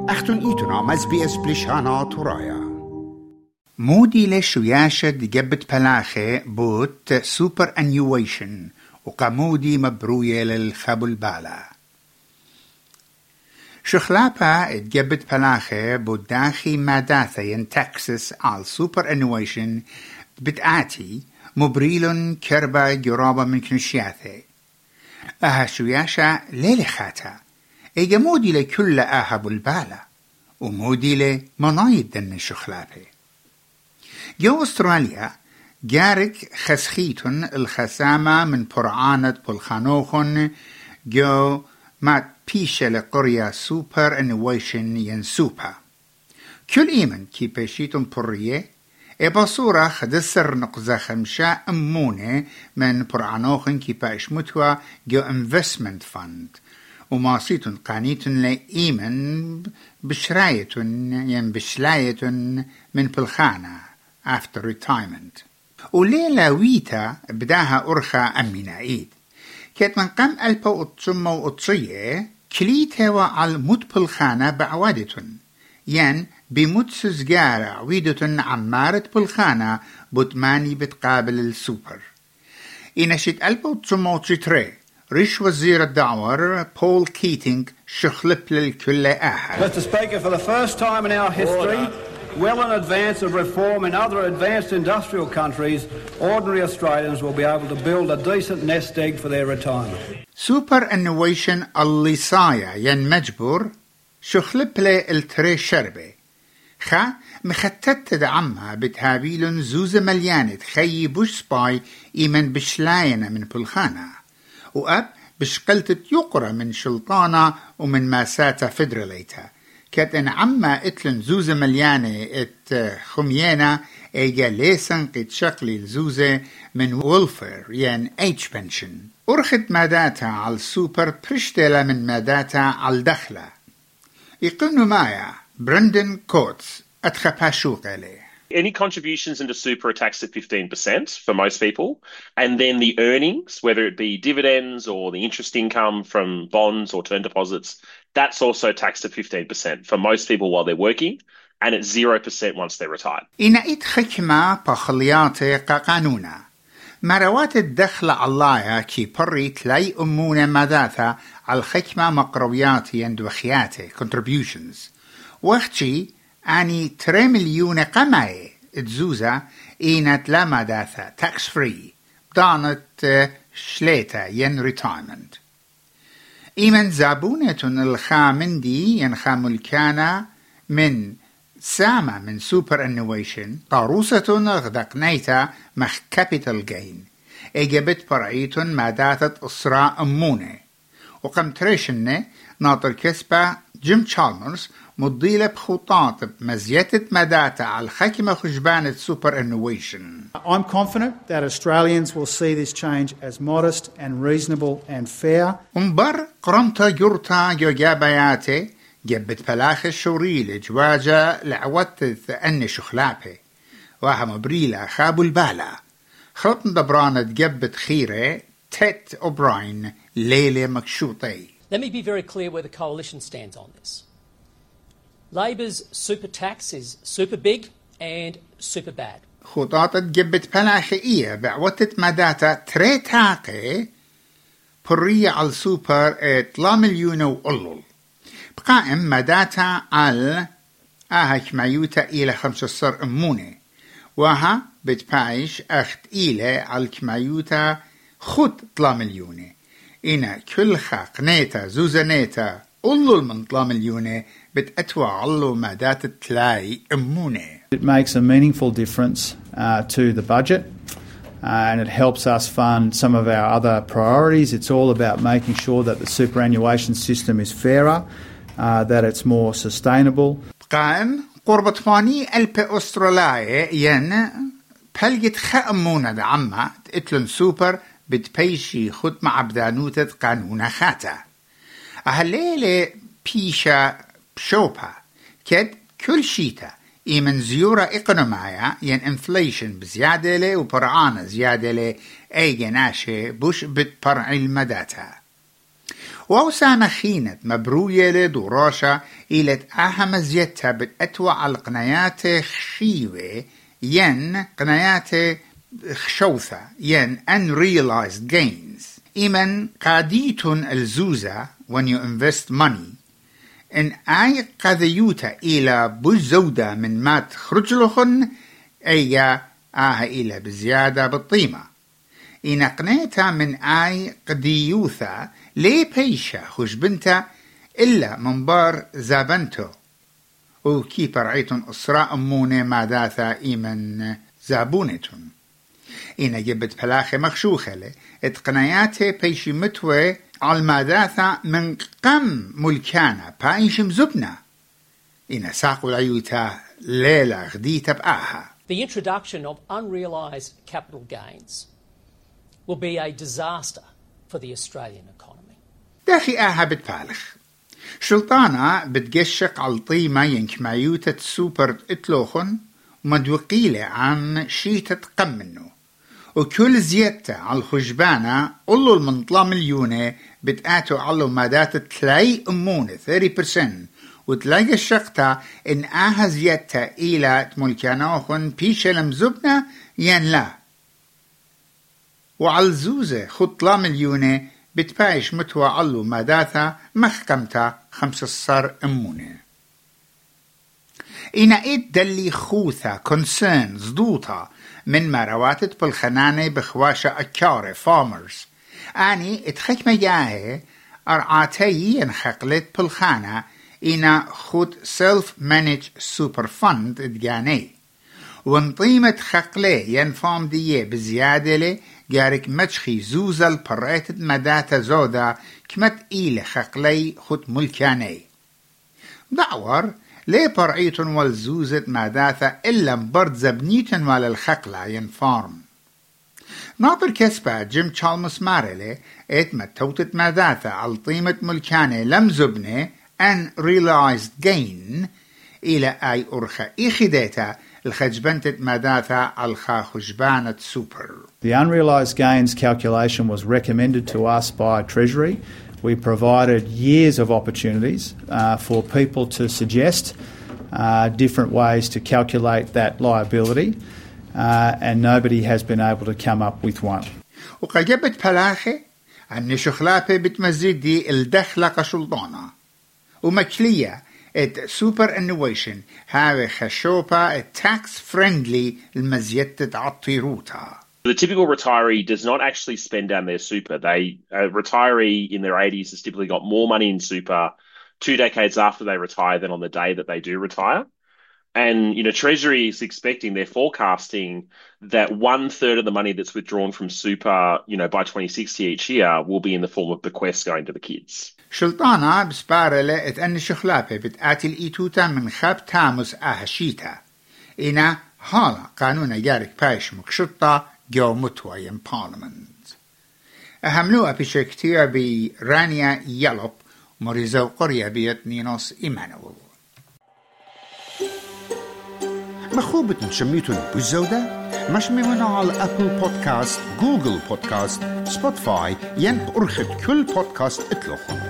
أختن إيتنا مزبيس بلشانا ترايا مودي لشوياشة جبت بلاخي بوت سوبر أنيويشن وقمودي مبروية للخبل بالا شخلابا اتجبت بلاخي بوداخي ماداثين تكساس على سوبر أنيويشن بتآتي مبريل كربا جرابة من كنشياثي أها شوياشة ليلي خاتا إيجا مودي لكل أهب البالا ومودي لمنايد دن شخلابي جو أستراليا جارك خسخيتن الخسامة من برعانة بالخانوخن جو مات بيشة لقرية سوبر انويشن ينسوبا كل إيمن كي بيشيتن برية بصورة خدسر نقزة خمشة أمونة من برعانوخن كي باش متوى جو انفستمنت فاند وماسيتن قانيتن لإيمن بشرايتن بشلايتن من بالخانة after retirement وليلة ويتا بداها أرخى أمينا إيد كانت من قام ألبا وطسمة وطسية كليتها على مد بالخانة بعوادتن بمد سزجارة عويدتن عمارة بالخانة بطماني بتقابل السوبر إنشت ألبا وطسمة وطسيتري ريش وزير الدعوار بول كيتينغ شخلب للكل آخر. Mr. Speaker, for the first time in our history, well in advance of reform in other advanced industrial countries, ordinary Australians will be able to build a decent nest egg for their retirement. Superannuation اللي صايا مجبور شخلب التري شربة خا مختت دعمها بتهابيلن زوزة مليانة خي بوش سباي إيمن بشلاينة من بلخانة وأب بشقلت يقرى من شلطانة ومن ماساتة فدراليتا كانت إن عما اتلن زوزة مليانة ات خميانة ايجا ليسن قد شقلي الزوزة من وولفر اتش بنشن أرخد ماداتا على السوبر برشتلة من ماداتا على الدخلة يقنوا معايا برندن كوتس أتخباشوق عليه. Any contributions into super are taxed at 15% for most people. And then the earnings, whether it be dividends or the interest income from bonds or term deposits, that's also taxed at 15% for most people while they're working, and at 0% once they're retired. إن حكمة بخليات قانونا مروات الدخل علايا كي بريت لاي أمونة مداثة على الحكمة مقروياتي اندوخياتي contributions وقتي أني 3 مليون قماي تزوزة إينت لا مداثة tax free دانت شليتا retirement إيمن زابونة الخامن دي خاملكانا من سامة من سوبر انويشن طاروسة غدقنيتا مخ كابيتال جين اجابت برعيتن ماداتة أسراء أمونة وقمتريشن ناطر كسبة جيم تشالمرز مضيلة بخطاط بمزيتة ماداتا على الحكمة خجبانة سوبر انويشن. I'm confident that Australians will see this change as modest and reasonable and fair. مبر قرمتا جرتا جوجابياتي جبت بلاخ الشوريل جواجة لعوتث أني شخلابي وها مبريلة خابو البالا خلطن دبرانة جبت خيرة تيت أوبراين ليلة مكشوطي. Let me be very clear where the coalition stands on this. Labor's super tax is super big and super bad. خطاطة جبت بلاخ إيه بعوتت مداتا تريتاقي برية على السوبر 3 مليون وقلل بقائم مداتا على كمايوتا إلى 15 أمونة وها بتبايش أخت إلى على كمايوتا خد 3 مليون إنا كل خاق نيتا زوزة نيتا قلل من 3 مليون بتأتوى علو مداتا تلاي أمونة. It makes a meaningful difference to the budget and it helps us fund some of our other priorities. It's all about making sure that the superannuation system is fairer, that it's more sustainable. قائم قربة فاني ألبي أستراليا بلجت خأمونة دعمة تقتلن سوبر بتبيشي خد مع بدانوتة قانون خاتا أهالليلة بيشا بشوبا كد كل شيتا إيمن زيورة إقنومايا انفليشن بزيادة لي وبرعانة زيادة لي أي جناشة بوش بتبرع المداتا وأوسام خينة مبروية لدوراشا إلى أهم زيتها بالأتوى القنايات خشيوة ين قنايات خشوثة ين unrealized gains إمن قاديتون الزوزة when you invest money إن أي قذيوتا إلى بزودة من ما تخرج لخن أي إلى بزيادة بالطيمة إن قنيتها من أي قديوثا لي بيشا خوش بنتا إلا منبار زابنتو وكي برعيتون أسراء أمونة ماداثا إيمن زابونتون إن جبت بلاخي مخشوخة لي اتقنياتي بيشي متوي على ماداثا من قم ملكانا بايش مزبنا إن ساقوا العيوتا ليلة غديتا بآها. The introduction of unrealised capital gains will be a disaster for the Australian economy. داخي آها بتفالخ شلطانة بتقشق على الطيمة ينكمايوتة سوبر اتلوخن ومدوقيلة عن شيتة قم منه وكل زيادة على الخجبانة قلوا المنطلة مليونة بتقاتوا على مادات تلاي أمونة 30% وتلاقي الشقطة إن آها زيادة إلى تملكانوخن بيشة لمزبنة ين لا وعلى الزوزة خطلة مليونة بتبايش متوى علو ماداتا محكمتا 15 أمونة إنا إيد دلي خوثة كونسيرن زدوطة من مرواتت بالخنانة بخواشة أكارة فارمرز أني اتخكمة ياهي أرعاتي ينخقلت بالخانة إنا خود سيلف مانج سوبر فند اتجاني وانطيمة خقلي ينفام ديه بزيادة لي جارك مجخي زوزل برأيت مداتا زودا كمت إيلي خقلي خود ملكاني دعور لي برأيتن والزوزت مداتا إلا مبرد زبنيتن والالخقلة ينفارم ناطر كسبة جيم تشالمس مارلي ات متوتت مداتا على طيمة ملكاني لم زبني unrealized gain إلى أي أرخى إخداتا الخجبنتت مداتا الخا خجبانة سوبر. The unrealised gains calculation was recommended to us by Treasury. We provided years of opportunities for people to suggest different ways to calculate that liability and nobody has been able to come up with one. وقجبت بلاخي أن شخلابة بتمزيد دي الدخلة قشلطانة ومكلية ات سوبر انويشن هاوي خشوبة tax friendly المزيدة عطيروتا. The typical retiree does not actually spend down their super. A retiree in their 80s has typically got more money in super 2 decades after they retire than on the day that they do retire. And, Treasury is expecting, they're forecasting that 1/3 of the money that's withdrawn from super, by 2060 each year will be in the form of bequests going to the kids. شلطانة بسبارلة اتأن شخلابة بتآتي الإيتوتا من خاب تاموس آهشيتا إنا حالا قانون جارك بايش مكشطة جو متوى ين بارلمنت أهملوها بشكتير برانيا يلوب مريزو قرية بيت نينوس إيمانويل مخوبة شميتون بالزودة مش ممنوع على أبل بودكاست جوجل بودكاست سبوتيفاي ين أرخد كل بودكاست اتلوخون